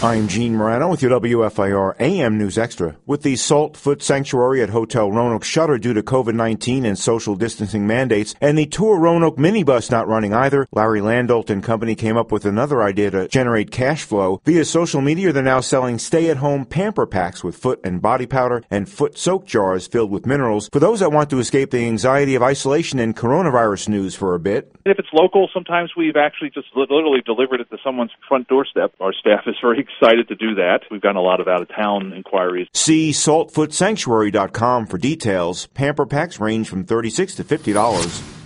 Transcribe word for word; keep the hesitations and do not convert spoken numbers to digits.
I'm Gene Morano with your W F I R A M News Extra. With the Salt Foot Sanctuary at Hotel Roanoke shuttered due to COVID nineteen and social distancing mandates, and the Tour Roanoke minibus not running either, Larry Landolt and company came up with another idea to generate cash flow. Via social media, they're now selling stay-at-home pamper packs with foot and body powder and foot soak jars filled with minerals for those that want to escape the anxiety of isolation and coronavirus news for a bit. If it's local, sometimes we've actually just literally delivered it to someone's front doorstep. Our staff is very excited to do that. We've gotten a lot of out-of-town inquiries. See salt foot sanctuary dot com for details. Pamper packs range from thirty-six dollars to fifty dollars.